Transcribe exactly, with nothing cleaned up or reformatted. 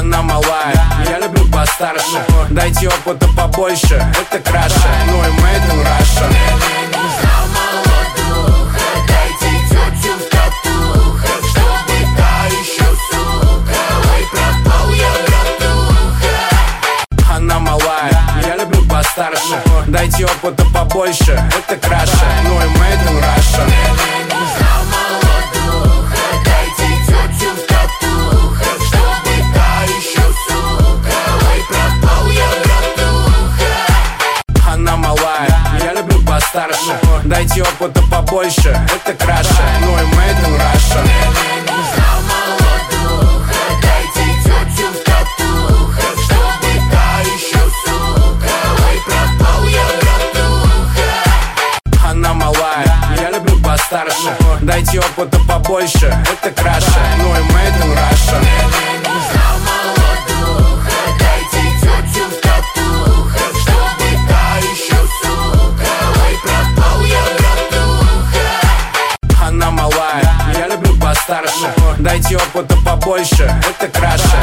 Она малая, я люблю постарше. Дайте опыта побольше, это краше. Ну и made in Russia. Старше. Дайте опыта побольше, это краше. Ну и made in Russia. Дайте тетю в татуха, чтобы та еще сука. Ой, пропал я, братуха. Она малая, я люблю постарше. Дайте опыта побольше, это краше. Ну и made in Russia. Старше. Дайте опыта побольше, это краше. Ну и made in Russia. Дайте тетю в татуха, чтобы та еще сука. Ой, пропал я, братуха. Она малая, я люблю постарше. Дайте опыта побольше, это краше.